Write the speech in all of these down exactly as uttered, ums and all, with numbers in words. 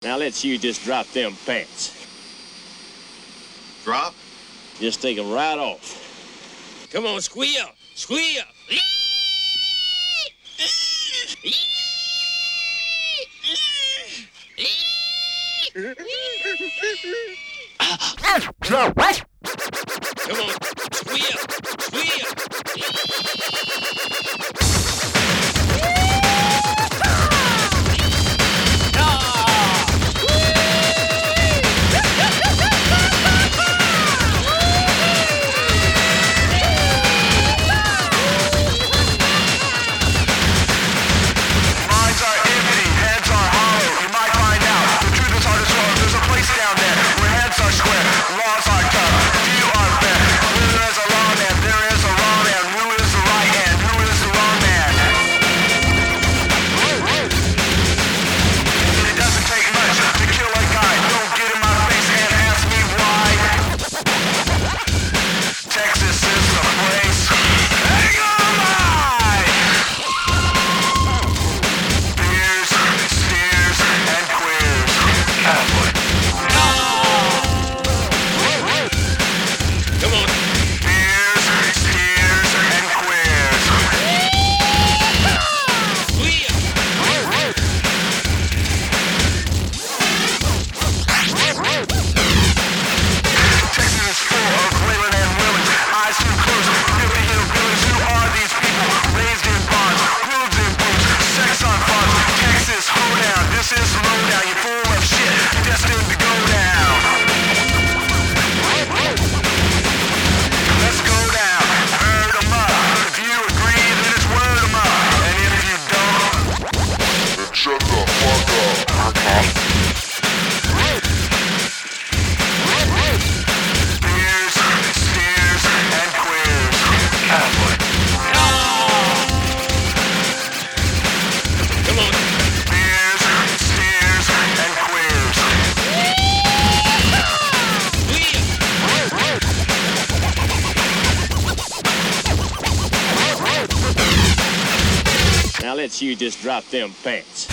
Now let's you just drop them pants. Drop? Just take them right off. Come on, squeal, squeal. Come on, squeal, squeal. Now let's you just drop them pants.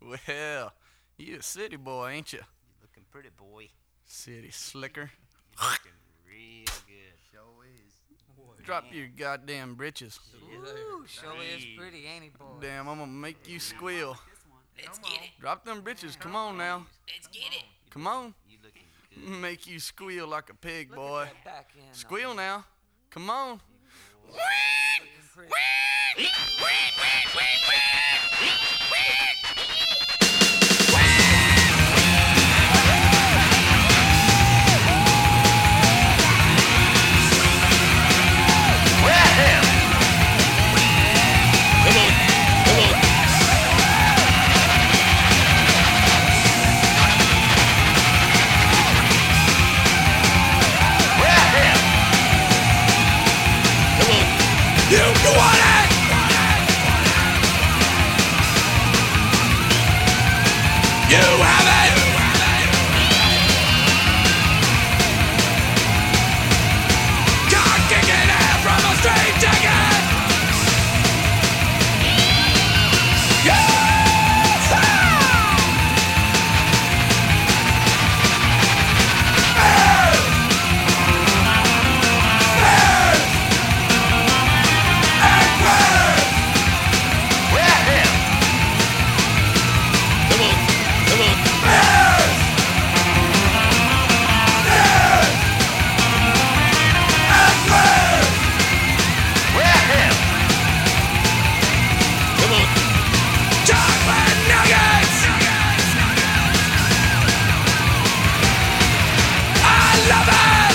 Well, you a city boy, ain't you? You looking pretty, boy. City slicker. You looking real good. Show is. Drop your goddamn britches. Ooh, sure is pretty, ain't he, boy? Damn, I'm gonna make you squeal. Let's get it. Drop them britches. Come on now. Let's get it. Come on. You looking good. Make you squeal like a pig, Look boy. at that back end. on Squeal him. now. Come on. Looking pretty. Come on. Come on. Come on. You, you want it? You have it. Cock kicking out from a straight ticket. Come on, come on. Come on. Chocolate nuggets. I love it.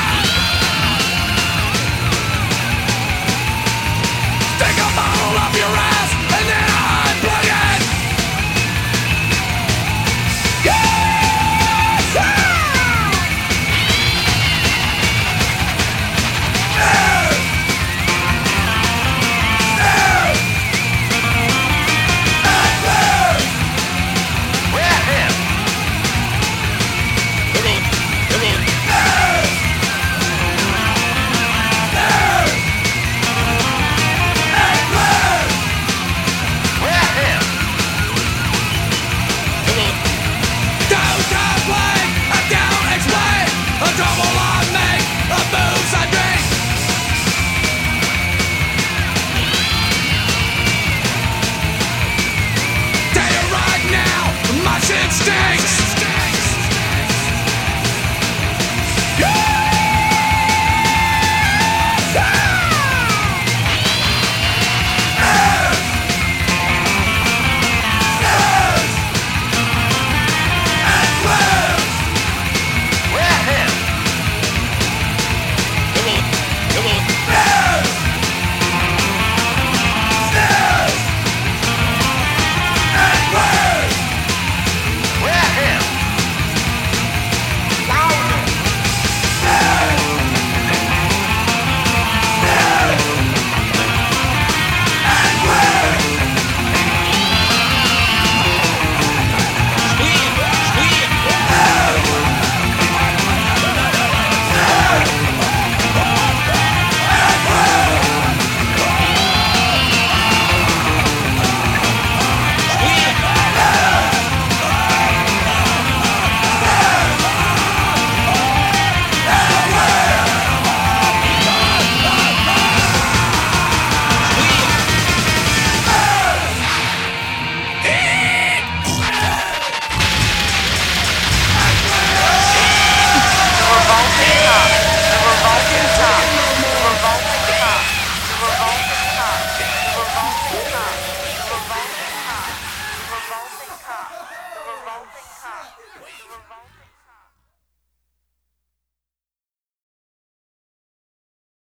Stick a bottle up your ass and then unplug it. Come on, come on. Come on. Don't complain, I don't explain. A trouble I make, a booze I drink. Tell you right now, my shit stinks. Come on, come on. The revolting cop. The revolting cop. The revolting